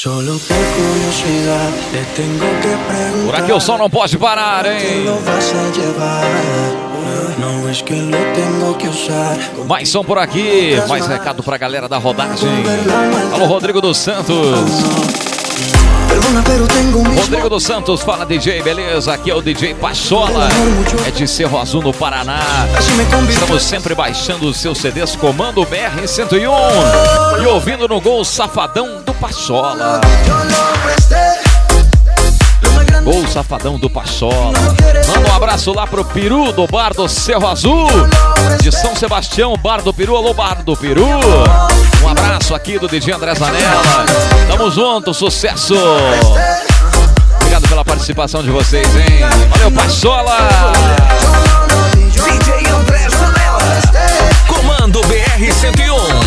Solo por curiosidad te tengo que preguntar. Por aqui o som não pode parar, hein? Não es que lo tengo que usar. Mais som por aqui, mais recado pra galera da rodagem. Alô, Rodrigo dos Santos. Rodrigo dos Santos, fala DJ, beleza? Aqui é o DJ Pachola, é de Cerro Azul, no Paraná. Estamos sempre baixando os seus CDs, Comando BR-101 e ouvindo no Gol Safadão do Pachola. Gol Safadão do Pachola. Manda um abraço lá pro Peru do Bar do Cerro Azul, de São Sebastião, Bar do Peru. Alô, Bar do Peru. Um abraço aqui do DJ André Zanella. Tamo junto, sucesso. Obrigado pela participação de vocês, hein? Valeu, Pachola. DJ André Zanella, Comando BR-101.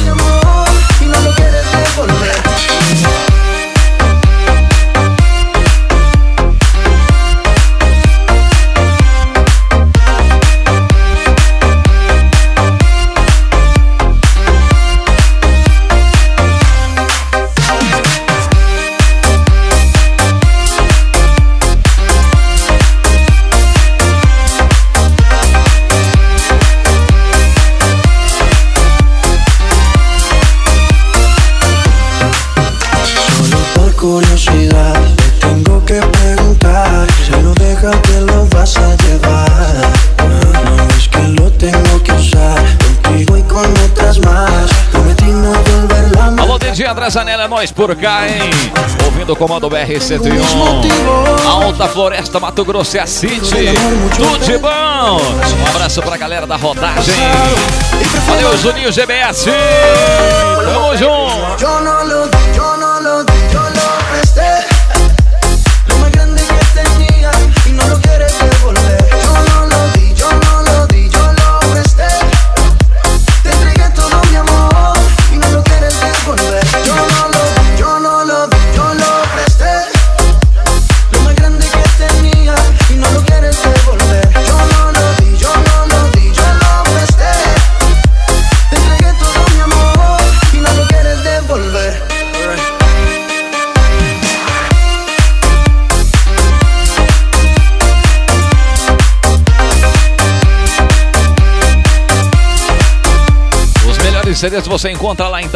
Curiosidad, te tengo que preguntar. Si lo dejas te lo vas a llevar. No es que lo tengo que usar. Contigo y con otras más. Prometí no volverla a. Alô, DJ André Zanella, é nós por cá, hein? Ouvindo o Comando BR-101. Alta Floresta, Mato Grosso e a City. Tudo de bom. Um abraço pra galera da rodagem. Valeu, Juninho GBS. Tamo junto. Yo no lo presté. Lo más grande que tenía y no lo quieres devolver. Yo no lo di, yo lo presté. Te entregué todo mi amor y no lo quieres devolver. Yo no lo presté. Lo más grande que tenía y no lo quieres devolver. Yo no lo di, yo lo presté. Te entregué todo mi amor y no lo quieres devolver. CDs você encontra lá em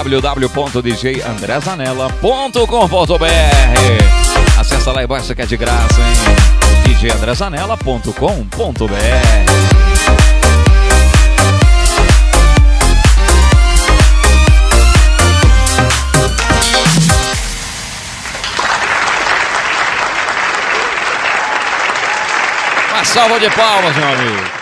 www.djandrezanella.com.br. Acesse lá e baixa que é de graça, hein? djandrezanella.com.br. Uma salva de palmas, meu amigo.